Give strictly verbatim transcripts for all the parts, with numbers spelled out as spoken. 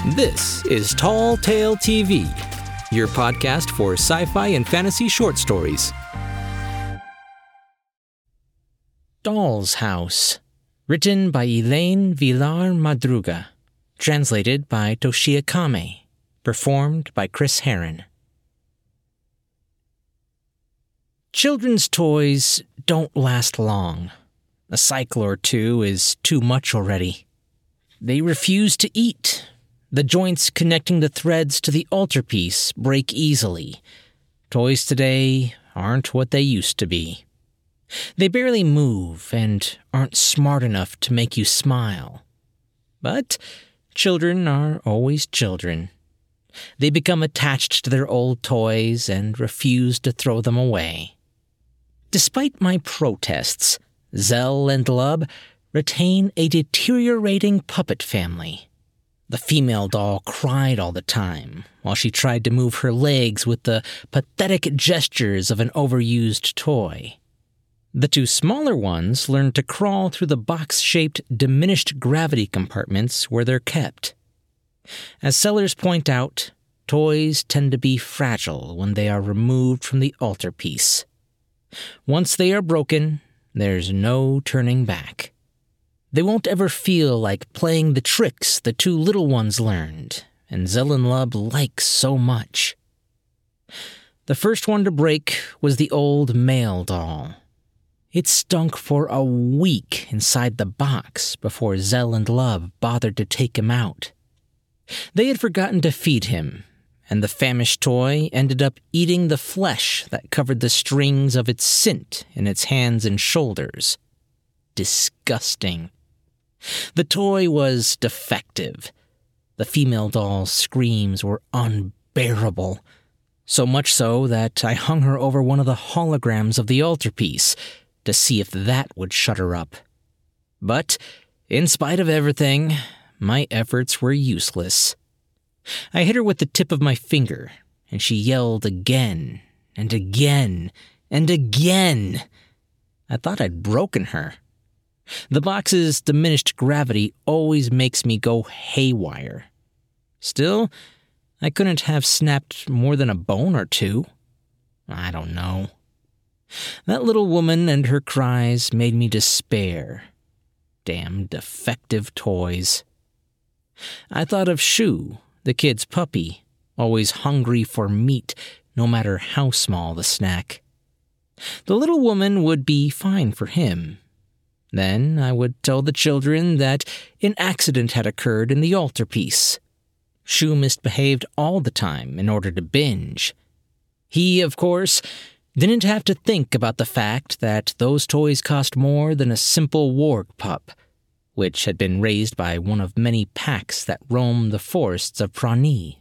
This is Tall Tale T V, your podcast for sci-fi and fantasy short stories. Doll's House, written by Elaine Villar Madruga, translated by Toshia Kame, performed by Chris Heron. Children's toys don't last long. A cycle or two is too much already. They refuse to eat. The joints connecting the threads to the altarpiece break easily. Toys today aren't what they used to be. They barely move and aren't smart enough to make you smile. But children are always children. They become attached to their old toys and refuse to throw them away. Despite my protests, Zell and Lub retain a deteriorating puppet family. The female doll cried all the time, while she tried to move her legs with the pathetic gestures of an overused toy. The two smaller ones learned to crawl through the box-shaped diminished gravity compartments where they're kept. As sellers point out, toys tend to be fragile when they are removed from the altarpiece. Once they are broken, there's no turning back. They won't ever feel like playing the tricks the two little ones learned, and Zell and Lub like so much. The first one to break was the old male doll. It stunk for a week inside the box before Zell and Lub bothered to take him out. They had forgotten to feed him, and the famished toy ended up eating the flesh that covered the strings of its scent in its hands and shoulders. Disgusting. The toy was defective. The female doll's screams were unbearable, so much so that I hung her over one of the holograms of the altarpiece to see if that would shut her up. But, in spite of everything, my efforts were useless. I hit her with the tip of my finger, and she yelled again, and again, and again. I thought I'd broken her. The box's diminished gravity always makes me go haywire. Still, I couldn't have snapped more than a bone or two. I don't know. That little woman and her cries made me despair. Damn defective toys. I thought of Shu, the kid's puppy, always hungry for meat, no matter how small the snack. The little woman would be fine for him. Then I would tell the children that an accident had occurred in the altarpiece. Shu misbehaved all the time in order to binge. He, of course, didn't have to think about the fact that those toys cost more than a simple warg pup, which had been raised by one of many packs that roam the forests of Prani.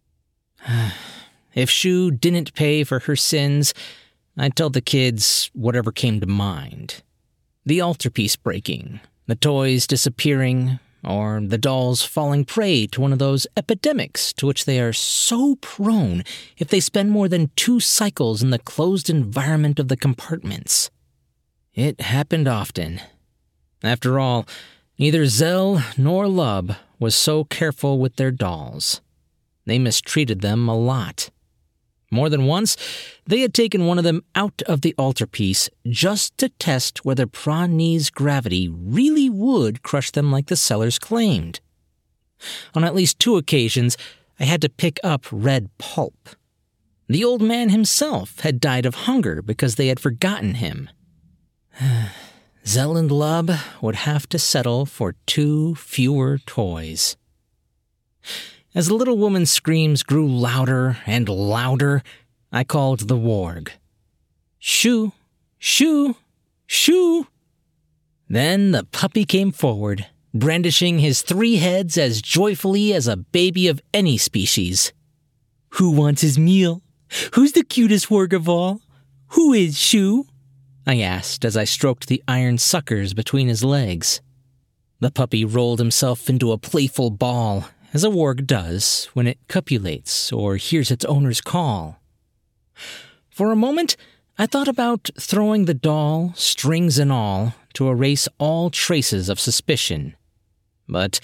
If Shu didn't pay for her sins, I'd tell the kids whatever came to mind. The altarpiece breaking, the toys disappearing, or the dolls falling prey to one of those epidemics to which they are so prone if they spend more than two cycles in the closed environment of the compartments. It happened often. After all, neither Zell nor Lub was so careful with their dolls. They mistreated them a lot. More than once, they had taken one of them out of the altarpiece just to test whether Prani's gravity really would crush them like the sellers claimed. On at least two occasions, I had to pick up red pulp. The old man himself had died of hunger because they had forgotten him. Zell and Lub would have to settle for two fewer toys. As the little woman's screams grew louder and louder, I called the warg. Shoo, shoo, shoo. Then the puppy came forward, brandishing his three heads as joyfully as a baby of any species. Who wants his meal? Who's the cutest warg of all? Who is Shoo? I asked as I stroked the iron suckers between his legs. The puppy rolled himself into a playful ball, as a warg does when it copulates or hears its owner's call. For a moment, I thought about throwing the doll, strings and all, to erase all traces of suspicion. But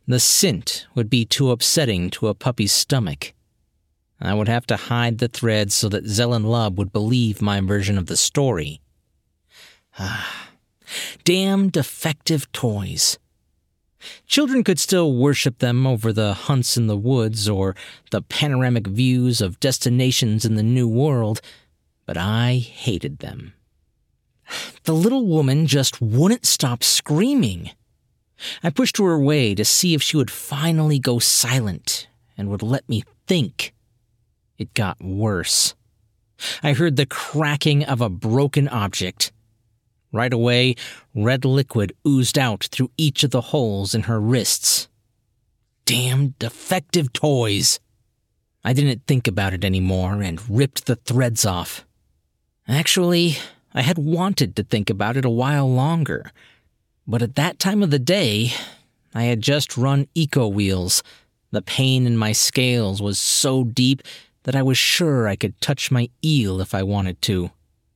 The scent would be too upsetting to a puppy's stomach. I would have to hide the threads so that Zell and Lub would believe my version of the story. Ah, damn defective toys. Children could still worship them over the hunts in the woods or the panoramic views of destinations in the New World, but I hated them. The little woman just wouldn't stop screaming. I pushed her away to see if she would finally go silent and would let me think. It got worse. I heard the cracking of a broken object. Right away, red liquid oozed out through each of the holes in her wrists. Damn defective toys! I didn't think about it anymore and ripped the threads off. Actually, I had wanted to think about it a while longer, but at that time of the day, I had just run Eco Wheels. The pain in my scales was so deep that I was sure I could touch my eel if I wanted to.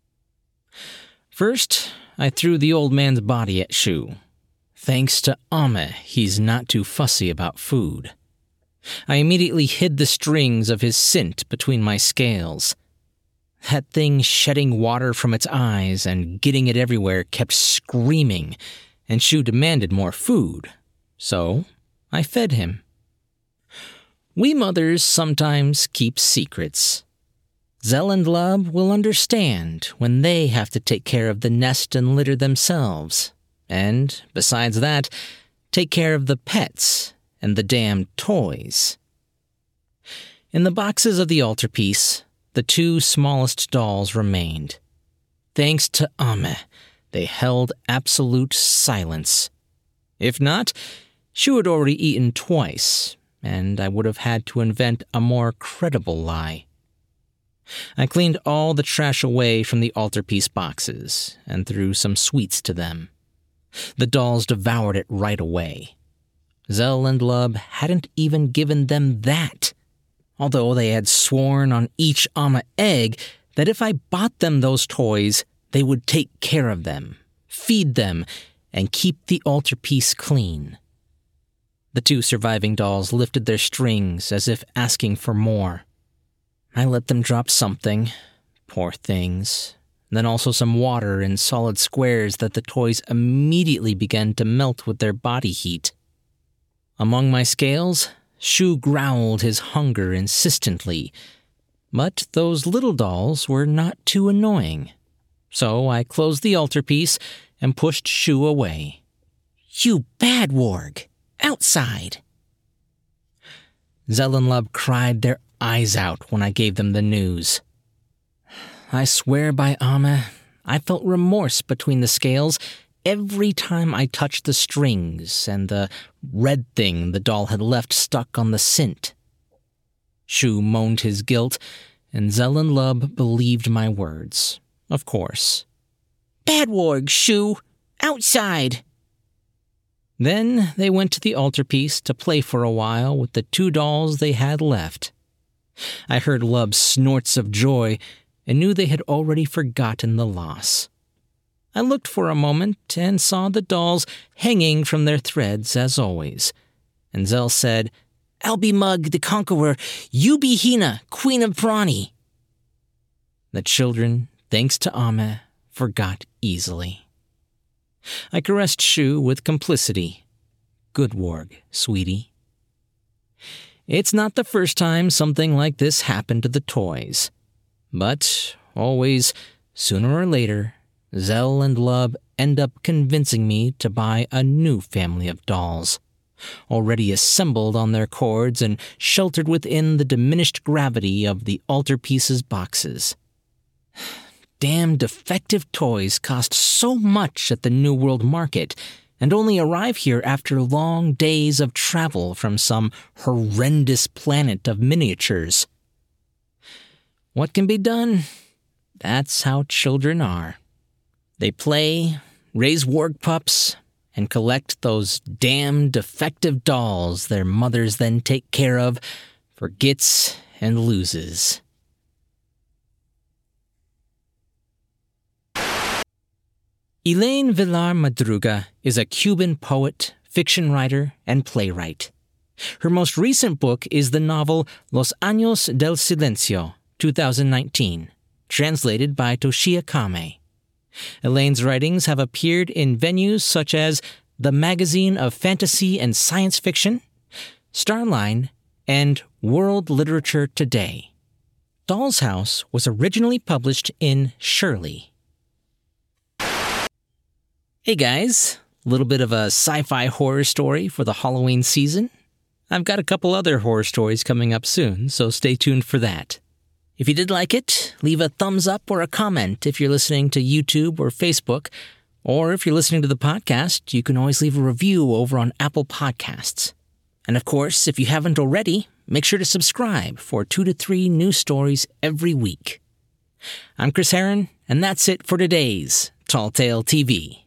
First, I threw the old man's body at Shu. Thanks to Ame, he's not too fussy about food. I immediately hid the strings of his scent between my scales. That thing shedding water from its eyes and getting it everywhere kept screaming, and Shu demanded more food, so I fed him. We mothers sometimes keep secrets. Zell and Lub will understand when they have to take care of the nest and litter themselves, and, besides that, take care of the pets and the damned toys. In the boxes of the altarpiece, the two smallest dolls remained. Thanks to Ame, they held absolute silence. If not, she had already eaten twice, and I would have had to invent a more credible lie. I cleaned all the trash away from the altarpiece boxes and threw some sweets to them. The dolls devoured it right away. Zell and Lub hadn't even given them that, although they had sworn on each Ama egg that if I bought them those toys, they would take care of them, feed them, and keep the altarpiece clean. The two surviving dolls lifted their strings as if asking for more. I let them drop something, poor things, then also some water in solid squares that the toys immediately began to melt with their body heat. Among my scales, Shu growled his hunger insistently, but those little dolls were not too annoying. So I closed the altarpiece and pushed Shu away. "You bad warg! Outside!" Zell and Lub cried their eyes out when I gave them the news. I swear by Ame, I felt remorse between the scales every time I touched the strings and the red thing the doll had left stuck on the scent. Shu moaned his guilt, and Zell and Lub believed my words, of course. "Bad warg, Shu! Outside!" Then they went to the altarpiece to play for a while with the two dolls they had left. I heard Lub's snorts of joy and knew they had already forgotten the loss. I looked for a moment and saw the dolls hanging from their threads as always, and Zell said, "I'll be Mug the Conqueror, you be Hina, Queen of Brawny." The children, thanks to Ame, forgot easily. I caressed Shu with complicity. "Good warg, sweetie." It's not the first time something like this happened to the toys. But, always, sooner or later, Zell and Lub end up convincing me to buy a new family of dolls, already assembled on their cords and sheltered within the diminished gravity of the altarpiece's boxes. Damn defective toys cost so much at the New World market, and only arrive here after long days of travel from some horrendous planet of miniatures. What can be done? That's how children are. They play, raise warg pups, and collect those damn defective dolls their mothers then take care of, forgets, and loses. Elaine Villar Madruga is a Cuban poet, fiction writer and playwright. Her most recent book is the novel Los Años del Silencio, two thousand nineteen, translated by Toshia Kame. Elaine's writings have appeared in venues such as the Magazine of Fantasy and Science Fiction, Starline, and World Literature Today. Doll's House was originally published in Shirley. Hey guys, a little bit of a sci-fi horror story for the Halloween season. I've got a couple other horror stories coming up soon, so stay tuned for that. If you did like it, leave a thumbs up or a comment if you're listening to YouTube or Facebook, or if you're listening to the podcast, you can always leave a review over on Apple Podcasts. And of course, if you haven't already, make sure to subscribe for two to three new stories every week. I'm Chris Herron, and that's it for today's Tall Tale T V.